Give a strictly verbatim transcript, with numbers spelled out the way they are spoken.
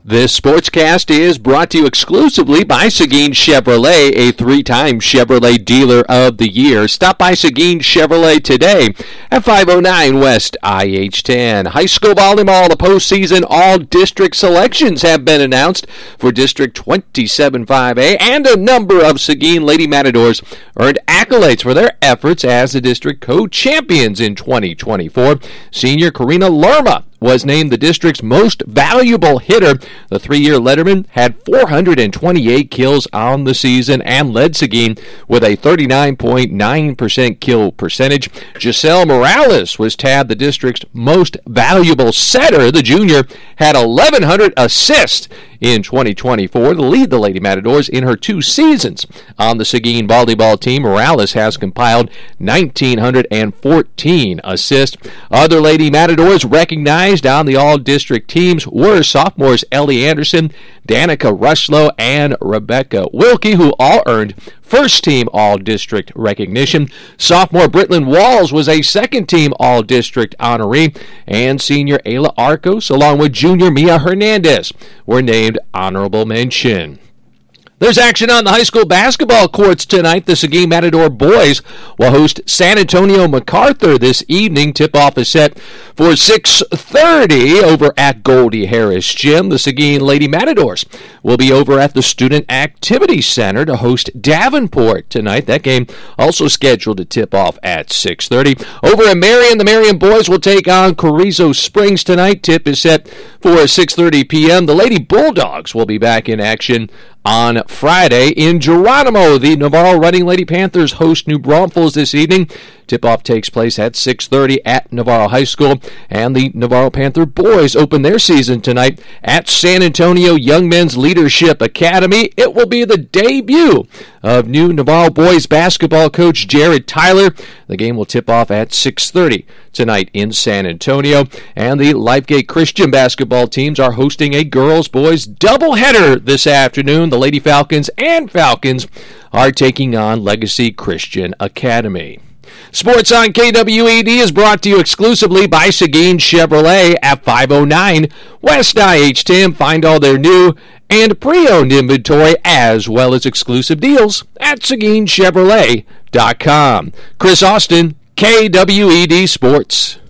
This sportscast is brought to you exclusively by Seguin Chevrolet, a three-time Chevrolet Dealer of the Year. Stop by Seguin Chevrolet today at five oh nine West I H ten. High school volleyball, the postseason all-district selections have been announced for District twenty-seven five A, and a number of Seguin Lady Matadors earned accolades for their efforts as the district co-champions in twenty twenty-four. Senior Karina Lerma was named the district's most valuable hitter. The three-year letterman had four hundred twenty-eight kills on the season and led Seguin with a thirty-nine point nine percent kill percentage. Giselle Morales was tabbed the district's most valuable setter. The junior had eleven hundred assists in twenty twenty-four to lead the Lady Matadors in her two seasons. On the Seguin volleyball team, Morales has compiled one thousand nine hundred fourteen assists. Other Lady Matadors recognized on the all-district teams were sophomores Ellie Anderson, Danica Rushlow, and Rebecca Wilkie, who all earned first-team all-district recognition. Sophomore Britlin Walls was a second-team all-district honoree, and senior Ayla Arcos, along with junior Mia Hernandez, were named honorable mention. There's action on the high school basketball courts tonight. The Seguin Matador boys will host San Antonio MacArthur this evening. Tip-off is set for six thirty over at Goldie Harris Gym. The Seguin Lady Matadors will be over at the Student Activity Center to host Davenport tonight. That game also scheduled to tip off at six thirty. Over at Marion, the Marion boys will take on Carrizo Springs tonight. Tip is set for six thirty p.m. The Lady Bulldogs will be back in action on Friday. In Geronimo, the Navarro Running Lady Panthers host New Braunfels this evening. Tip-off takes place at six thirty at Navarro High School, and the Navarro Panther boys open their season tonight at San Antonio Young Men's Leadership Academy. It will be the debut of new Navarro boys basketball coach Jared Tyler. The game will tip off at six thirty tonight in San Antonio, and the Lifegate Christian basketball teams are hosting a girls-boys doubleheader this afternoon. The Lady Falcons and Falcons are taking on Legacy Christian Academy. Sports on K W E D is brought to you exclusively by Seguin Chevrolet at five oh nine West I H ten. Find all their new and pre-owned inventory as well as exclusive deals at Seguin Chevrolet dot com. Chris Austin, K W E D Sports.